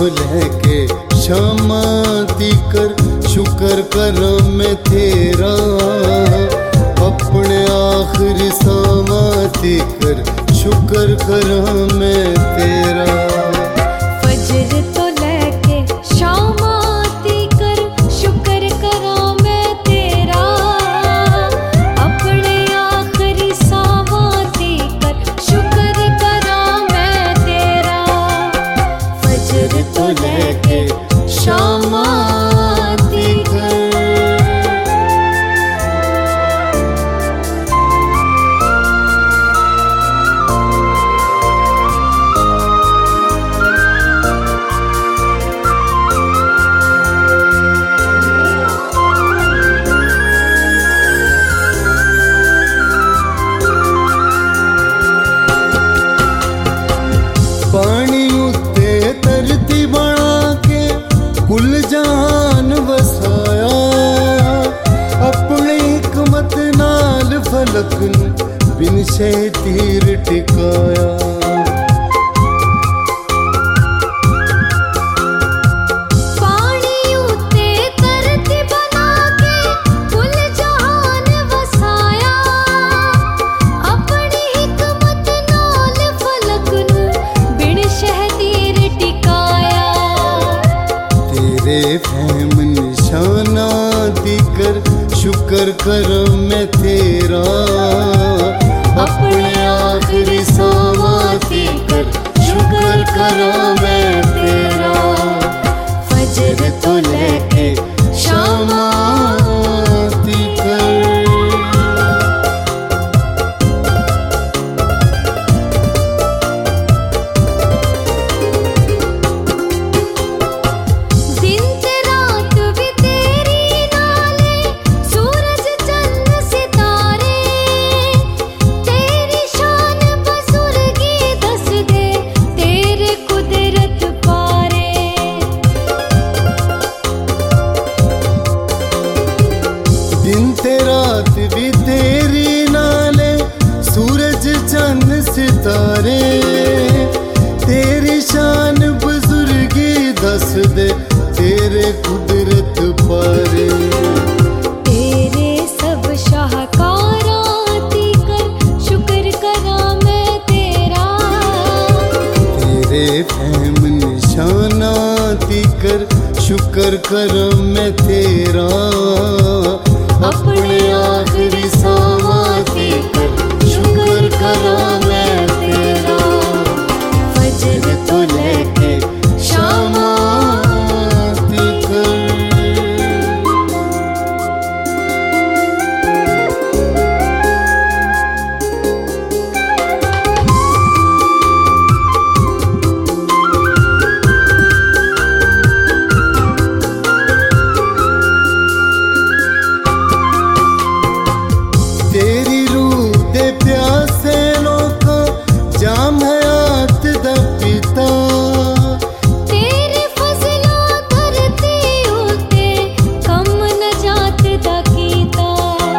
लेके क्षमा कर शुक्र कर मैं तेरा, अपने आखिरी समाती कर शुक्र कर मैं तेरा। फजर तो लेके शामाती कर शुक्र करा मैं तेरा, अपने आखिरी समाती कर शुक्र करा मैं तेरा। फजर तो लेके शामाती कर। पानी उत्ते धरती बना के कुल जहान वसाया, अपनी हिकमत नाल फलक बिन शे तीर टिकाया। पानी उत्ते धरती बना के कुल जहान वसाया, अपनी हिकमत नाल फलक बिन शहदीर टिकाया। तेरे फहम निशाना दिकर शुक्र कर मैं तेरा, अपने आखिरी समाती कर शुक्र कर मैं तेरा। फजर तो लेके शामाती कर। दिन ते रात भी तेरी नाले, सूरज चंद सितारे, तेरी शान बुजुर्गी दस दे तेरे कुदरत पारे। दिन ते रात भी तेरी नाले, सूरज चंद सितारे, तेरी शान बुजुर्गी दस दे तेरे कुदरत पारे। तेरे सब शाहकाराती कर शुक्र करा मैं तेरा, तेरे फहम निशानाती कर शुक्र कर मैं तेरा, अपने आखिरी समाती कर शुक्र कर मैं तेरा। फजर तो लेके शामाती कर। तेरी रूह दे प्यासे लोका जाम हयात दा पिता, तेरे फजला धरती उते कम नजात दा कीता।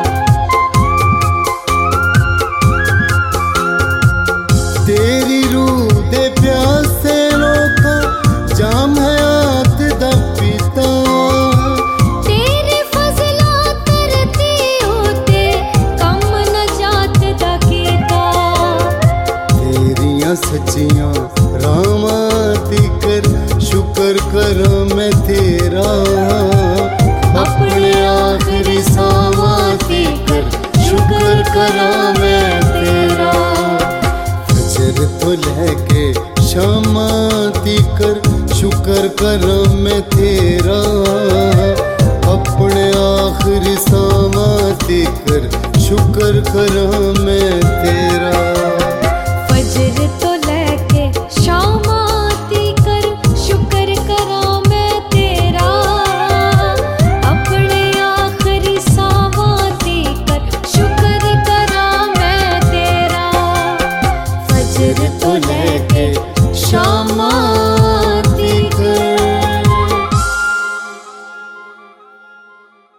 तेरी रूह दे प्यासे लोका जाम हयात दा पिता, तेरे फजला धरती उते कम नजात दा कीता। तेरियां सच्चियां रामाती कर शुक्र कर मैं तेरा, अपने आखिरी समाती कर शुक्र कर मैं तेरा। फजर तो लेके शामाती कर शुक्र कर मैं तेरा, अपने आखिरी समाती कर शुक्र कर मैं तेरा।